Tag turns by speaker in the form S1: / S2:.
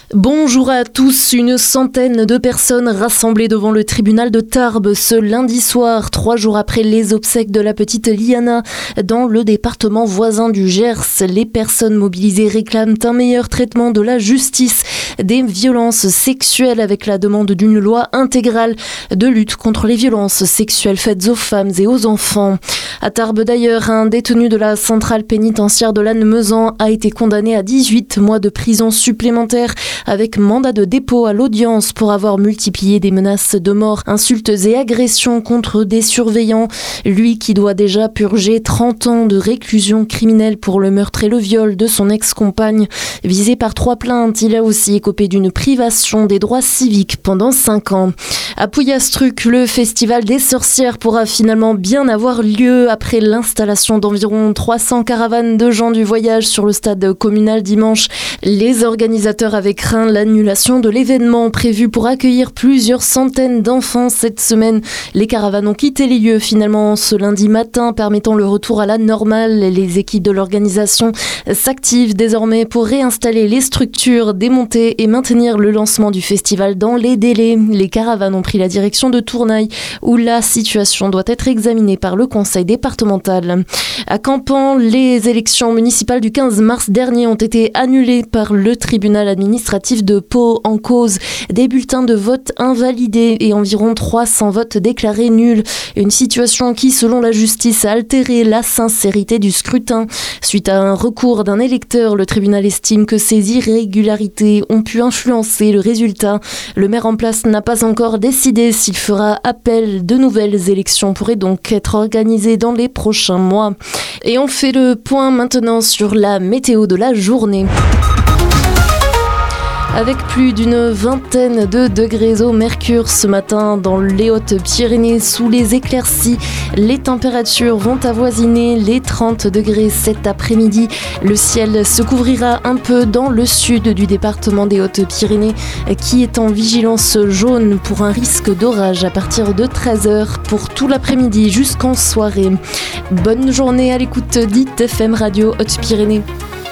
S1: Bonjour à tous. Une centaine de personnes rassemblées devant le tribunal de Tarbes ce lundi soir, 3 jours après les obsèques de la petite Liana dans le département voisin du Gers. Les personnes mobilisées réclament un meilleur traitement de la justice des violences sexuelles avec la demande d'une loi intégrale de lutte contre les violences sexuelles faites aux femmes et aux enfants. À Tarbes d'ailleurs, un détenu de la centrale pénitentiaire de Lannemezan a été condamné à 18 mois de prison supplémentaire avec mandat de dépôt à l'audience pour avoir multiplié des menaces de mort, insultes et agressions contre des surveillants. Lui qui doit déjà purger 30 ans de réclusion criminelle pour le meurtre et le viol de son ex-compagne. Visé par 3 plaintes, il a aussi écopé d'une privation des droits civiques pendant 5 ans. À Pouillastruc, le festival des sorcières pourra finalement bien avoir lieu après l'installation d'environ 300 caravanes de gens du voyage sur le stade communal dimanche. Les organisateurs avaient craint l'annulation de l'événement prévu pour accueillir plusieurs centaines d'enfants cette semaine. Les caravanes ont quitté les lieux finalement ce lundi matin, permettant le retour à la normale. Les équipes de l'organisation s'activent désormais pour réinstaller les structures, démonter et maintenir le lancement du festival dans les délais. Les caravanes ont pris la direction de Tournaille, où la situation doit être examinée par le conseil départemental. À Campan, les élections municipales du 15 mars dernier ont été annulées par le tribunal administratif de Pau en cause des bulletins de vote invalidés et environ 300 votes déclarés nuls. Une situation qui, selon la justice, a altéré la sincérité du scrutin. Suite à un recours d'un électeur, le tribunal estime que ces irrégularités ont pu influencer le résultat. Le maire en place n'a pas encore décidé s'il fera appel. De nouvelles élections pourraient donc être organisées dans les prochains mois. Et on fait le point maintenant sur la météo de la journée. Avec plus d'une vingtaine de degrés au mercure ce matin dans les Hautes-Pyrénées sous les éclaircies, les températures vont avoisiner les 30 degrés cet après-midi. Le ciel se couvrira un peu dans le sud du département des Hautes-Pyrénées qui est en vigilance jaune pour un risque d'orage à partir de 13h pour tout l'après-midi jusqu'en soirée. Bonne journée à l'écoute d'ITFM Radio Hautes-Pyrénées.